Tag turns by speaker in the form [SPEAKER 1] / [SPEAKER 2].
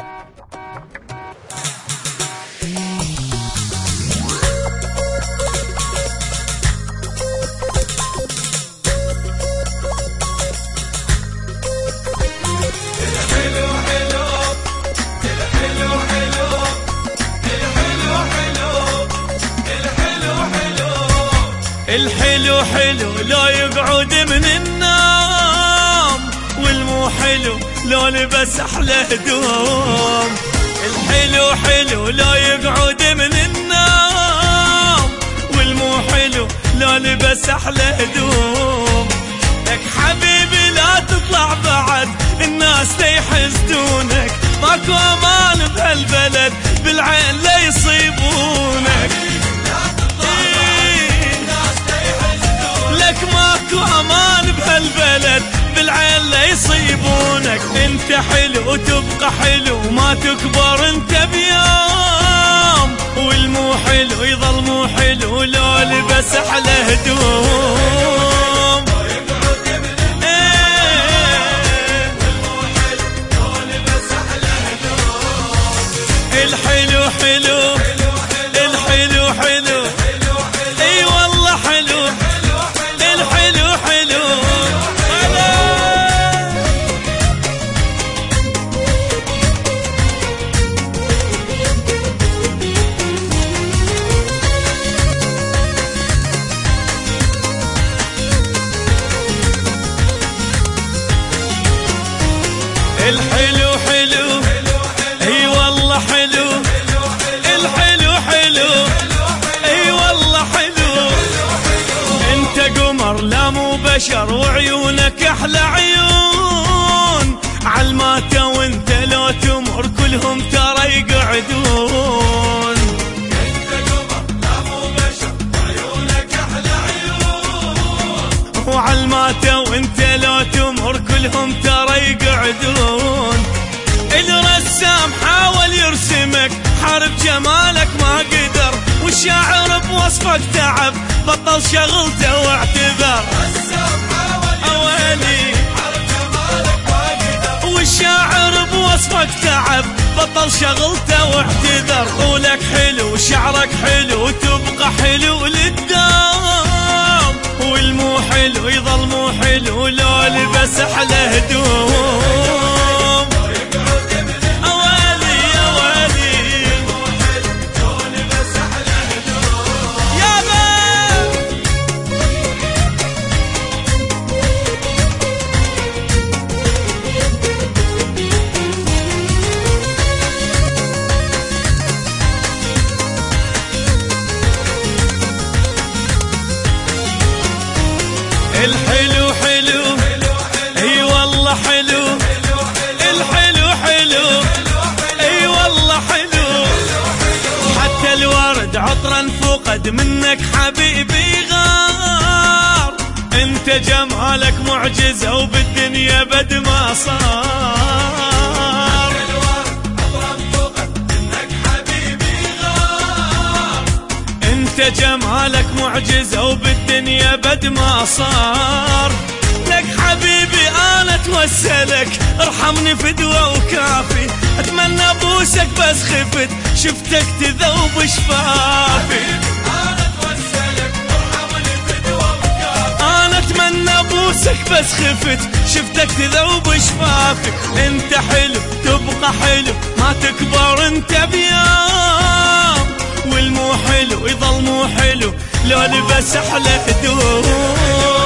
[SPEAKER 1] الحلو حلو لو يقعد من النوم، والمو حلو لو لبس احلى هدوم. الحلو حلو لو يقعد من النوم، والمو حلو لو لبس احلى هدوم. لك حبيبي لا تطلع بعد الناس يحسدونك، ماكو امان بهالبلد بالعين لا يصيبونك. لك ماكو امان بهالبلد بالعين لا يصيبونك. انت حلو وتبقى حلو ما تكبر انت بيوم، والمو حلو يظل مو حلو لو لبس احلى هدوم. الحلو حلو الحلو حلو اي والله حلو الحلو حلو. الحلو حلو اي والله حلو الحلو حلو اي والله حلو. انت قمر لا مو بشر وعيونك احلى عيون، عالماته وانت لو تمر كلهم ترى يقعدون. انت قمر لا مو بشر وعيونك احلى عيون، وعالماته وانت لو تمر كلهم ترى يقعدون. الرسام حاول يرسمك حارب جمالك ما قدر، والشاعر بوصفك تعب بطل شغلته واعتذر. أوالي حارب جمالك ما قدر، والشاعر بوصفك تعب بطل شغلته واعتذر. قولك حلو شعرك حلو وتبقى حلو للدوم، والمو حلو يظل مو حلو لو لبس احلى هدوم. الحلو حلو اي والله حلو الحلو حلو اي والله حلو. حتى الورد عطرا فقد منك حبيبي غار، انت جمالك معجزة وبالدنيا بد ما صار. انت جمالك معجزة وبالدنيا بد ما صار. لك حبيبي انا اتوسلك ارحمني فدوة وكافي، اتمنى ابوسك بس خفت شفتك تذوب شفافي. انا اتوسلك ارحمني فدوة وكافي، انا اتمنى ابوسك بس خفت شفتك تذوب شفافي. انت حلو تبقى حلو ما تكبر انت بيوم، والمو حلو يظل مو حلو لو لبس احلى هدوم.